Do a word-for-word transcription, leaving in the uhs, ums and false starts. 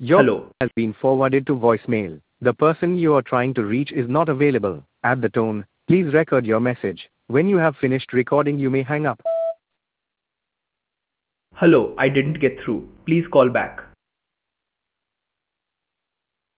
Your call Hello. has been forwarded to voicemail. The person you are trying to reach is not available. At the tone, please record your message. When you have finished recording, you may hang up. Hello, I didn't get through. Please call back.